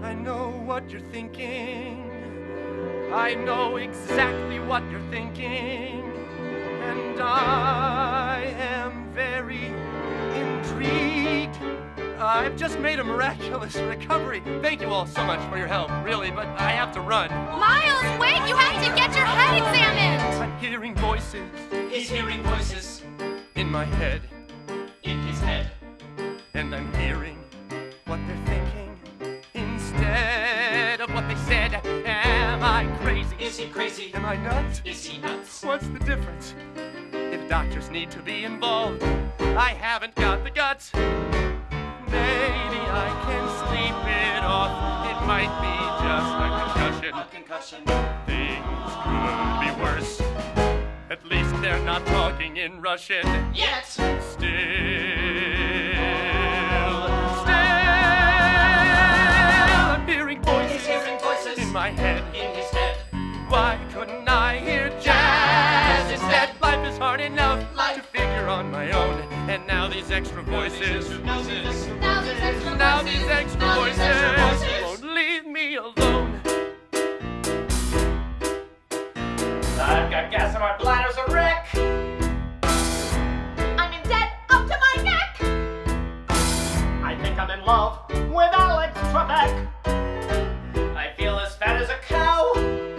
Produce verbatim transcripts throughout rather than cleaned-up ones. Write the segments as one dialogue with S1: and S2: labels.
S1: I know what you're thinking. I know exactly what you're thinking. And I am very intrigued. I've just made a miraculous recovery. Thank you all so much for your help, really, but I have to run.
S2: Miles, wait! You have to get your head examined!
S1: I'm hearing voices.
S3: He's hearing voices
S1: In my head.
S3: in his head.
S1: And I'm hearing what they're thinking instead of what they said. Am I crazy?
S3: Is he crazy?
S1: Am I nuts?
S3: Is he nuts?
S1: What's the difference? If doctors need to be involved, I haven't got the guts. Maybe I can sleep it off. It might be just a concussion.
S3: A concussion.
S1: Things could be worse. At least they're not talking in Russian.
S3: Yet.
S1: Still, still I'm hearing voices,
S3: He's hearing voices
S1: in my head.
S3: in his head.
S1: Why couldn't I hear jazz instead? Life is hard enough
S3: Life.
S1: to figure on my own. And now these extra voices,
S3: Now this.
S2: Now these extra
S1: now
S2: voices,
S1: these extra
S2: now these extra
S1: voices
S2: voices.
S1: won't leave me alone.
S3: I've got gas in my bladder's a wreck.
S2: I'm in debt up to my neck!
S3: I think I'm in love with Alex Trebek. I feel as fat as a cow.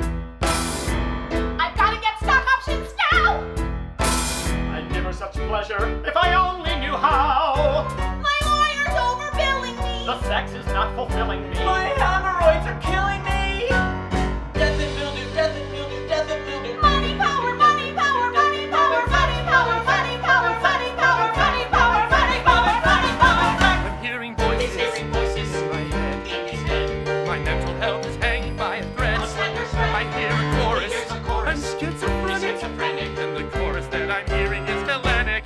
S2: I've gotta get stock options now!
S3: I'd give her such pleasure if I only knew how.
S2: My lawyer's overbilling me!
S3: The sex is not fulfilling me. My hemorrhoids are killing me. Death and mildew, death and mildew, death and mildew.
S2: Money power, money power, money power, money power, money power, money power, money power, money power, money power!
S1: I'm hearing voices
S3: He's hearing voices
S1: in my head.
S3: in his head.
S1: My mental health is hanging by a thread.
S3: A slender thread.
S1: I hear a chorus.
S3: He hears a chorus.
S1: I'm schizophrenic.
S3: He's schizophrenic.
S1: And the chorus that I'm hearing is Hellenic.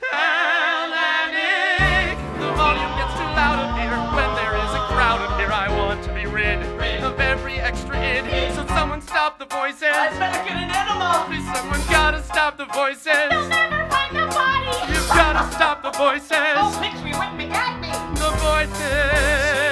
S1: Hellenic. The volume gets too loud up here. When there is a crowd up here, I want to be rid
S3: Rid.
S1: of every extra id. So someone stop the voices.
S3: I better get an enema.
S1: Please, someone gotta stop the voices.
S2: They'll never find the body!
S1: You've gotta stop the voices.
S3: Oh, pinch me, whip me, gag me.
S1: The voices.